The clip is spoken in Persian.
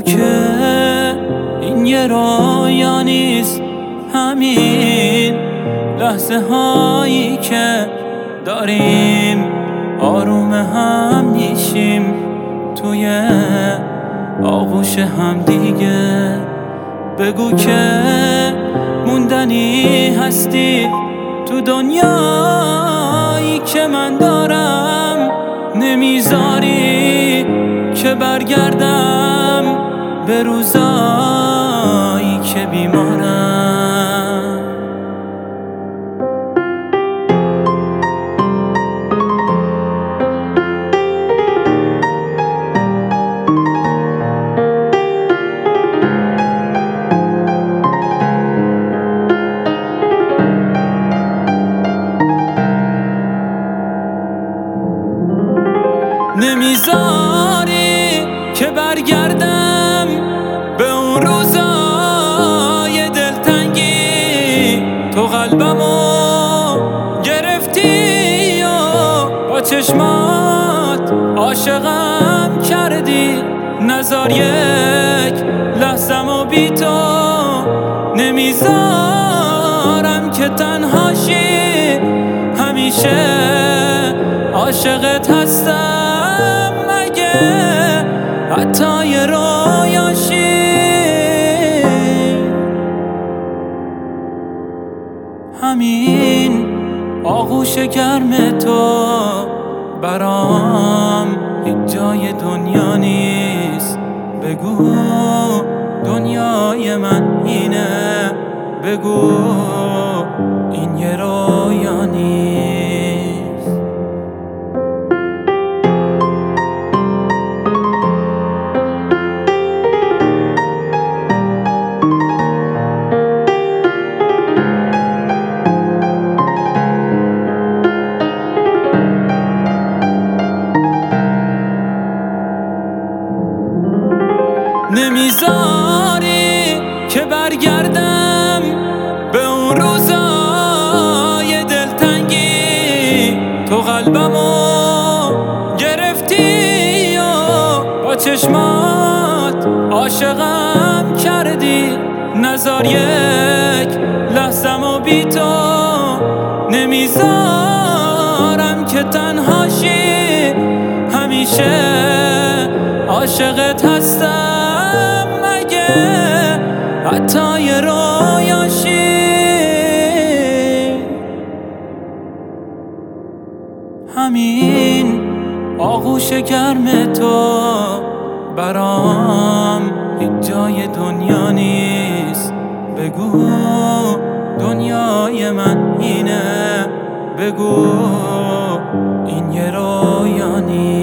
بگو که این یه رویا نیست، همین لحظه هایی که داریم آروم هم میشیم توی آغوش هم دیگه. بگو که موندنی هستی تو دنیایی که من دارم، نمیذاری که برگردم به روزایی که بیمارم. نمیذاری که برگردم به اون روزای دلتنگی، تو قلبمو گرفتی و با چشمات عاشقم کردی، نذار یک لحظه‌مو بی تو، نمیذارم که تنهاشی، همیشه عاشقت هستم مگه حتی یه رویاشی. همین آغوش گرم تو برام هیچ جای دنیا نیست. بگو دنیای من اینه، بگو این یه رویا نیست. نمیذاری که برگردم به اون روزای دلتنگی، تو قلبمو گرفتی و با چشمات عاشقم کردی، نذار یک لحظه‌مو بی تو، نمیذارم که تنهاشی، همیشه عاشقت هستم مگه حتی یه رویاشی. همین آغوش گرم تو برام هیچ جای دنیا نیست. بگو دنیای من اینه، بگو این یه رویا نیست.